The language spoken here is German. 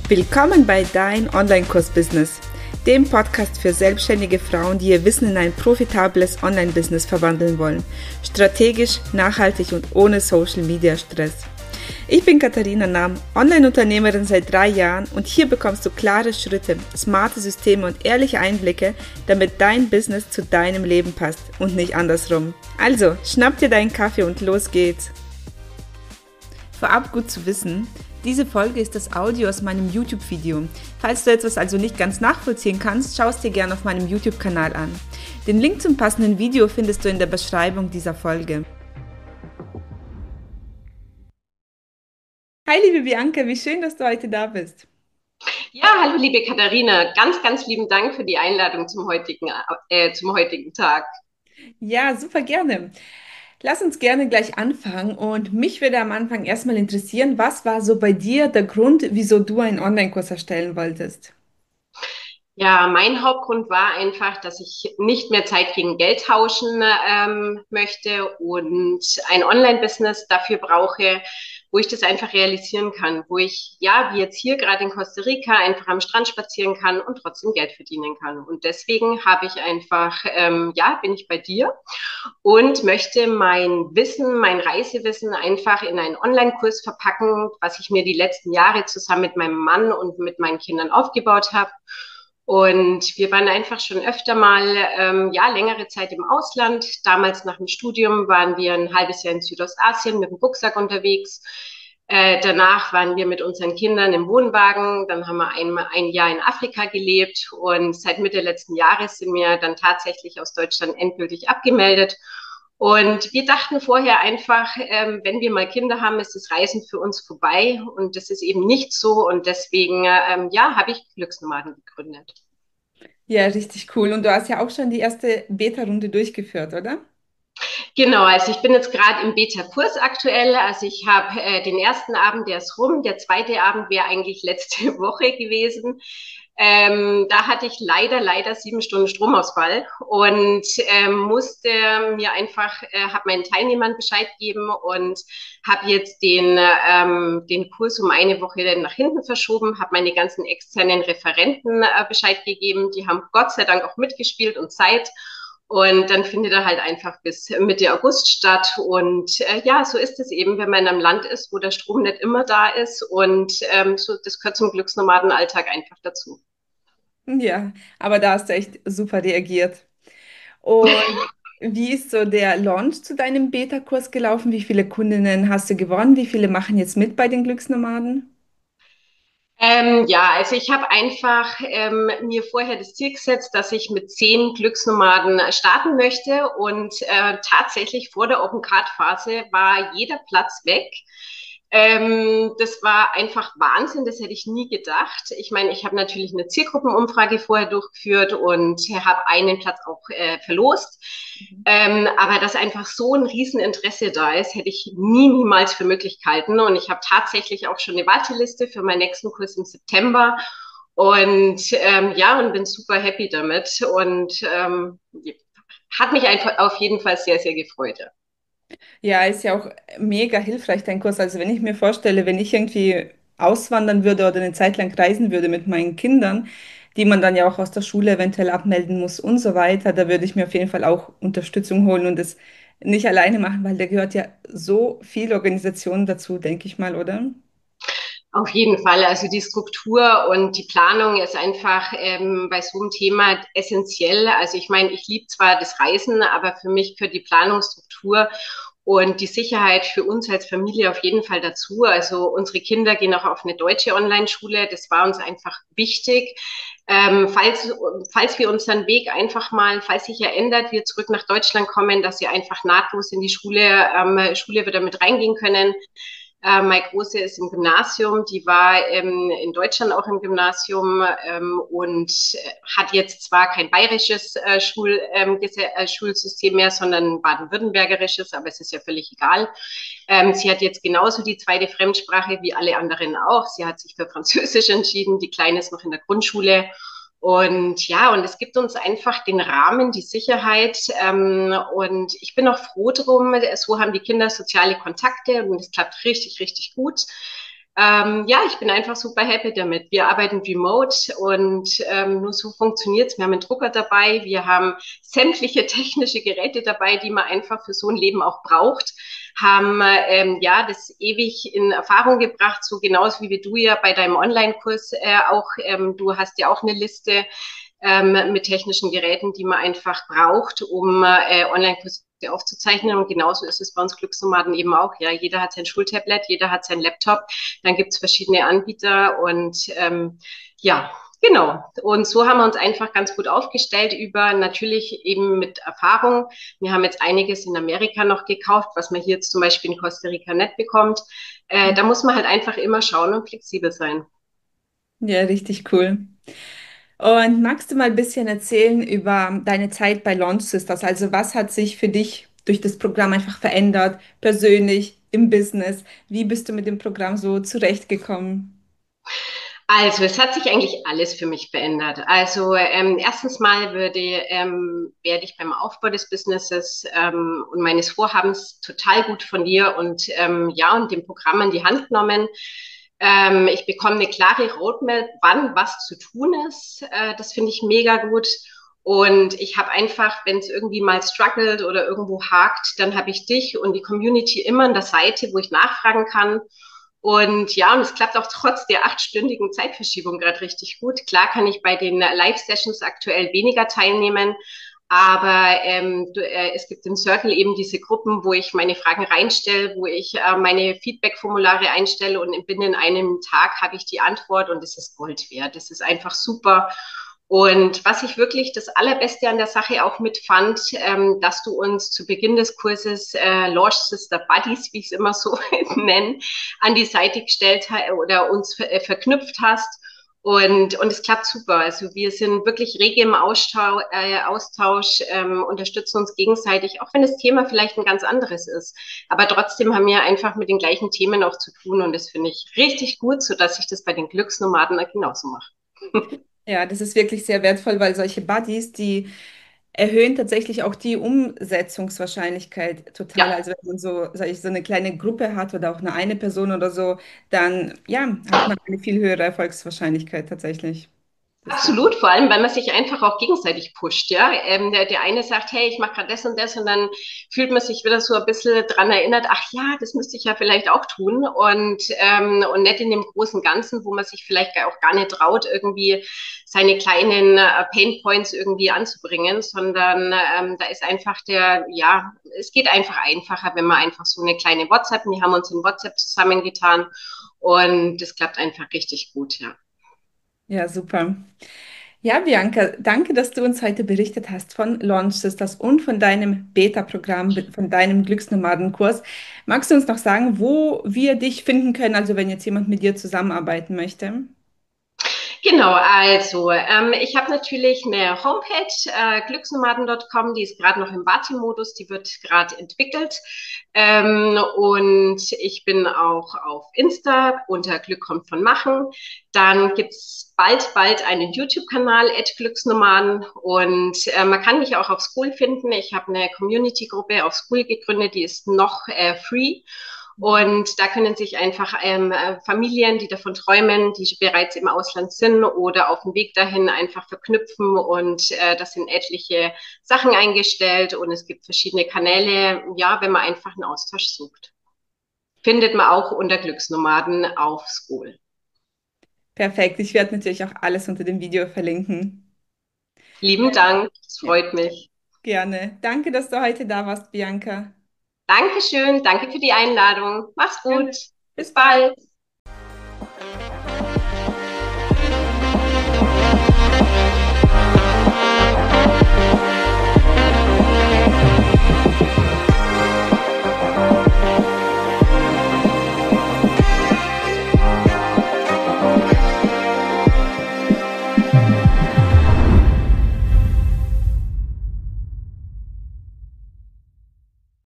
Willkommen bei Dein Online-Kurs-Business, dem Podcast für selbstständige Frauen, die ihr Wissen in ein profitables Online-Business verwandeln wollen. Strategisch, nachhaltig und ohne Social-Media-Stress. Ich bin Katharina Nahm, Online-Unternehmerin seit 3 Jahren und hier bekommst du klare Schritte, smarte Systeme und ehrliche Einblicke, damit dein Business zu deinem Leben passt und nicht andersrum. Also, schnapp dir deinen Kaffee und los geht's! Vorab gut zu wissen, diese Folge ist das Audio aus meinem YouTube-Video. Falls du etwas also nicht ganz nachvollziehen kannst, schau es dir gerne auf meinem YouTube-Kanal an. Den Link zum passenden Video findest du in der Beschreibung dieser Folge. Hi liebe Bianca, wie schön, dass du heute da bist. Ja, hallo liebe Katharina, ganz lieben Dank für die Einladung zum heutigen Tag. Ja, super gerne. Lass uns gerne gleich anfangen und mich würde am Anfang erstmal interessieren, was war so bei dir der Grund, wieso du einen Online-Kurs erstellen wolltest? Ja, mein Hauptgrund war einfach, dass ich nicht mehr Zeit gegen Geld tauschen möchte und ein Online-Business dafür brauche, wo ich das einfach realisieren kann, wo ich, ja, wie jetzt hier gerade in Costa Rica, einfach am Strand spazieren kann und trotzdem Geld verdienen kann. Und deswegen habe ich einfach, ja, bin ich bei dir und möchte mein Wissen, mein Reisewissen einfach in einen Online-Kurs verpacken, was ich mir die letzten Jahre zusammen mit meinem Mann und mit meinen Kindern aufgebaut habe. Und wir waren einfach schon öfter mal, ja, längere Zeit im Ausland. Damals nach dem Studium waren wir ein halbes Jahr in Südostasien mit dem Rucksack unterwegs. Danach waren wir mit unseren Kindern im Wohnwagen. Dann haben wir ein Jahr in Afrika gelebt. Und seit Mitte letzten Jahres sind wir dann tatsächlich aus Deutschland endgültig abgemeldet. Und wir dachten vorher einfach, wenn wir mal Kinder haben, ist das Reisen für uns vorbei. Und das ist eben nicht so. Und deswegen, ja, habe ich Glücksnomaden gegründet. Ja, richtig cool. Und du hast ja auch schon die erste Beta-Runde durchgeführt, oder? Genau, also ich bin jetzt gerade im Beta-Kurs aktuell. Also ich habe den ersten Abend, der ist rum. Der zweite Abend wäre eigentlich letzte Woche gewesen. Da hatte ich leider 7 Stunden Stromausfall und musste mir einfach, habe meinen Teilnehmern Bescheid gegeben und habe jetzt den Kurs um eine Woche nach hinten verschoben, habe meine ganzen externen Referenten Bescheid gegeben. Die haben Gott sei Dank auch mitgespielt und Zeit. Und dann findet er halt einfach bis Mitte August statt. Und ja, so ist es eben, wenn man in einem Land ist, wo der Strom nicht immer da ist. Und so, das gehört zum Glücksnomadenalltag einfach dazu. Ja, aber da hast du echt super reagiert. Und wie ist so der Launch zu deinem Beta-Kurs gelaufen? Wie viele Kundinnen hast du gewonnen? Wie viele machen jetzt mit bei den Glücksnomaden? Ja, also ich habe einfach mir vorher das Ziel gesetzt, dass ich mit 10 Glücksnomaden starten möchte und tatsächlich vor der Open Card Phase war jeder Platz weg. Das war einfach Wahnsinn, das hätte ich nie gedacht. Ich meine, ich habe natürlich eine Zielgruppenumfrage vorher durchgeführt und habe einen Platz auch verlost. Aber dass einfach so ein Rieseninteresse da ist, hätte ich niemals für möglich gehalten. Und ich habe tatsächlich auch schon eine Warteliste für meinen nächsten Kurs im September. Und ja, und bin super happy damit. Und hat mich einfach auf jeden Fall sehr gefreut. Ja, ist ja auch mega hilfreich, dein Kurs. Also wenn ich mir vorstelle, wenn ich irgendwie auswandern würde oder eine Zeit lang reisen würde mit meinen Kindern, die man dann ja auch aus der Schule eventuell abmelden muss und so weiter, da würde ich mir auf jeden Fall auch Unterstützung holen und es nicht alleine machen, weil da gehört ja so viel Organisation dazu, denke ich mal, oder? Auf jeden Fall. Also die Struktur und die Planung ist einfach bei so einem Thema essentiell. Also ich meine, ich liebe zwar das Reisen, aber für mich gehört die Planungsstruktur und die Sicherheit für uns als Familie auf jeden Fall dazu. Also unsere Kinder gehen auch auf eine deutsche Online-Schule. Das war uns einfach wichtig. Falls wir unseren Weg einfach mal, falls sich ja ändert, wir zurück nach Deutschland kommen, dass sie einfach nahtlos in die Schule wieder mit reingehen können. Meine Große ist im Gymnasium, die war in Deutschland auch im Gymnasium und hat jetzt zwar kein bayerisches Schulsystem mehr, sondern ein baden-württembergerisches, aber es ist ja völlig egal. Sie hat jetzt genauso die zweite Fremdsprache wie alle anderen auch. Sie hat sich für Französisch entschieden, die Kleine ist noch in der Grundschule. Und ja, und es gibt uns einfach den Rahmen, die Sicherheit. Und ich bin auch froh drum. So haben die Kinder soziale Kontakte und es klappt richtig gut. Ja, ich bin einfach super happy damit. Wir arbeiten remote und nur so funktioniert's. Wir haben einen Drucker dabei, wir haben sämtliche technische Geräte dabei, die man einfach für so ein Leben auch braucht, haben ja das ewig in Erfahrung gebracht, so genauso wie du ja bei deinem Online-Kurs auch. Du hast ja auch eine Liste mit technischen Geräten, die man einfach braucht, um Online-Kurse aufzuzeichnen. Und genauso ist es bei uns Glücksnomaden eben auch. Ja, jeder hat sein Schultablet, jeder hat sein Laptop. Dann gibt's verschiedene Anbieter und ja, genau. Und so haben wir uns einfach ganz gut aufgestellt über natürlich eben mit Erfahrung. Wir haben jetzt einiges in Amerika noch gekauft, was man hier jetzt zum Beispiel in Costa Rica nicht bekommt. Da muss man halt einfach immer schauen und flexibel sein. Ja, richtig cool. Und magst du mal ein bisschen erzählen über deine Zeit bei Launch Sisters? Also was hat sich für dich durch das Programm einfach verändert, persönlich, im Business? Wie bist du mit dem Programm so zurechtgekommen? Also, es hat sich eigentlich alles für mich verändert. Also, erstens mal werde ich beim Aufbau des Businesses und meines Vorhabens total gut von dir und ja, und dem Programm an die Hand genommen. Ich bekomme eine klare Roadmap, wann was zu tun ist. Das finde ich mega gut. Und ich habe einfach, wenn es irgendwie mal struggelt oder irgendwo hakt, dann habe ich dich und die Community immer an der Seite, wo ich nachfragen kann. Und ja, und es klappt auch trotz der 8-stündigen Zeitverschiebung gerade richtig gut. Klar kann ich bei den Live-Sessions aktuell weniger teilnehmen, aber es gibt im Circle eben diese Gruppen, wo ich meine Fragen reinstelle, wo ich meine Feedback-Formulare einstelle und binnen einem Tag habe ich die Antwort und es ist Gold wert. Das ist einfach super. Und was ich wirklich das Allerbeste an der Sache auch mitfand, dass du uns zu Beginn des Kurses Launch Sister Buddies, wie ich es immer so nenne, an die Seite gestellt oder uns verknüpft hast. Und es klappt super. Also wir sind wirklich rege im Austausch, unterstützen uns gegenseitig, auch wenn das Thema vielleicht ein ganz anderes ist. Aber trotzdem haben wir einfach mit den gleichen Themen auch zu tun und das finde ich richtig gut, sodass ich das bei den Glücksnomaden genauso mache. Ja, das ist wirklich sehr wertvoll, weil solche Buddies, die erhöhen tatsächlich auch die Umsetzungswahrscheinlichkeit total. Ja. Also wenn man so, sag ich, so eine kleine Gruppe hat oder auch nur eine Person oder so, dann ja, hat man eine viel höhere Erfolgswahrscheinlichkeit tatsächlich. Das stimmt. Absolut, vor allem, weil man sich einfach auch gegenseitig pusht, ja. Der eine sagt, hey, ich mache gerade das und dann fühlt man sich wieder so ein bisschen dran erinnert, ach ja, das müsste ich ja vielleicht auch tun und nicht in dem großen Ganzen, wo man sich vielleicht auch gar nicht traut, irgendwie seine kleinen Pain Points irgendwie anzubringen, sondern da ist einfach ja, es geht einfach einfacher, wenn man einfach so eine kleine WhatsApp, wir haben uns in WhatsApp zusammengetan und das klappt einfach richtig gut, ja. Ja, super. Ja, Bianca, danke, dass du uns heute berichtet hast von Launch Sisters und von deinem Beta-Programm, von deinem Glücksnomadenkurs. Magst du uns noch sagen, wo wir dich finden können, also wenn jetzt jemand mit dir zusammenarbeiten möchte? Genau, also ich habe natürlich eine Homepage, glücksnomaden.com, die ist gerade noch im Wartemodus, die wird gerade entwickelt. Und ich bin auch auf Insta unter Glück kommt von Machen. Dann gibt's bald einen YouTube-Kanal, @glücksnomaden. Und man kann mich auch auf School finden. Ich habe eine Community-Gruppe auf School gegründet, die ist noch free. Und da können sich einfach Familien, die davon träumen, die bereits im Ausland sind oder auf dem Weg dahin, einfach verknüpfen. Und das sind etliche Sachen eingestellt und es gibt verschiedene Kanäle, ja, wenn man einfach einen Austausch sucht. Findet man auch unter Glücksnomaden auf School. Perfekt. Ich werde natürlich auch alles unter dem Video verlinken. Lieben Dank, es Ja, freut mich. gerne. Danke, dass du heute da warst, Bianca. Dankeschön, danke für die Einladung. Mach's gut. Gerne. Bis Bis bald. bald.